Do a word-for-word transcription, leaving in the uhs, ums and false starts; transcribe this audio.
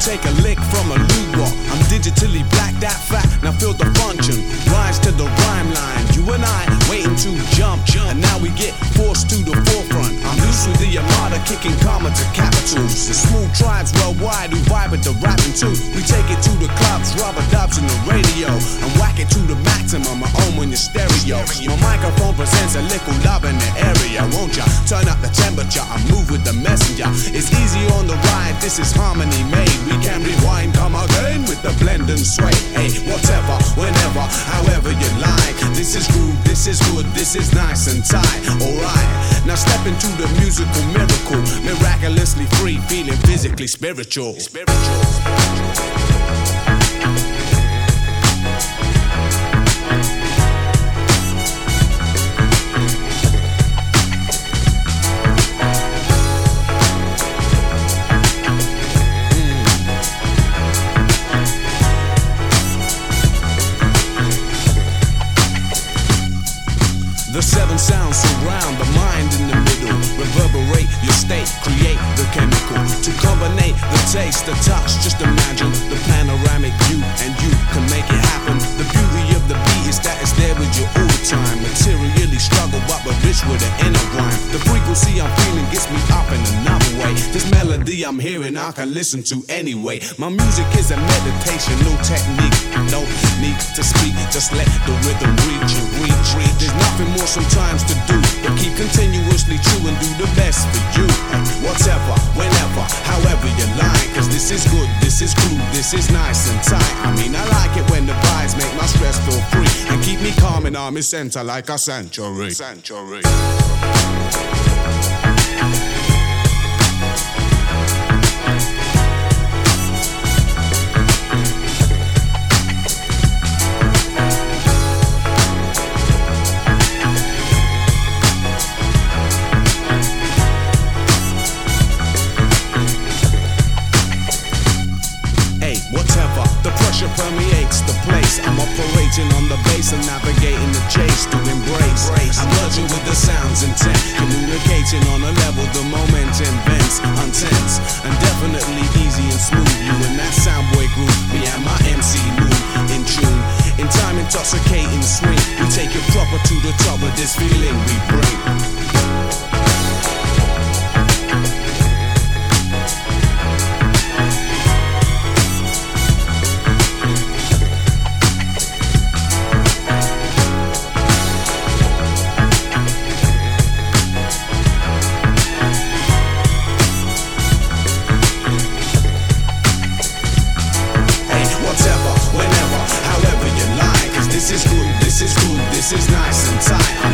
take a lick from a luwak. I'm digitally black, that fat, now feel the function. Rise to the rhyme line, you and I waiting to jump, and now we get forced to the forefront. I'm loose with the Armada, kicking karma to capitals. The smooth tribes worldwide who vibe with the rapping too. We take it to the clubs, rubber dubs in the radio, and whack it to the maximum, my own in your stereo. My microphone presents a little love in the area, won't ya? Turn up the temperature, I move with the messenger. It's easy on the ride, this is harmony made. We can rewind, come again with the blend and sway. Hey, whatever, whenever, however you like. This is groove, this is good, this is nice and tight. Alright, now step into the musical miracle. Miraculously free, feeling physically spiritual. Spiritual. The seven sounds surround the mind in the middle. Reverberate your state, create the chemical. To combinate the taste, the touch, just imagine the panoramic view, and you can make it happen. The beauty of the beat is that it's there with you all the time. Materially struggle, but we're rich with an inner rhyme. The frequency I'm feeling gets me up in another way. This melody I'm hearing, I can listen to anyway. My music is a meditation, no technique, no need to speak. Just let the rhythm reach you, reach, reach. There's nothing more sometimes to do, but keep continuously true and do the best for you. Whatever, whenever, however you like. Cause this is good, this is groove, this is nice and tight. I mean, I like it when the vibes make my stress feel free and keep me calm in army center like a sanctuary. Sanctuary. The pressure permeates the place. I'm operating on the bass and navigating the chase to embrace. I'm merging with the sounds intent, communicating on a level the moment invents, untense and definitely easy and smooth. You and that soundboy groove, me and my M C move in tune. In time intoxicating swing, we take it proper to the top of this feeling we bring. This is good, this is good, this is nice and tight.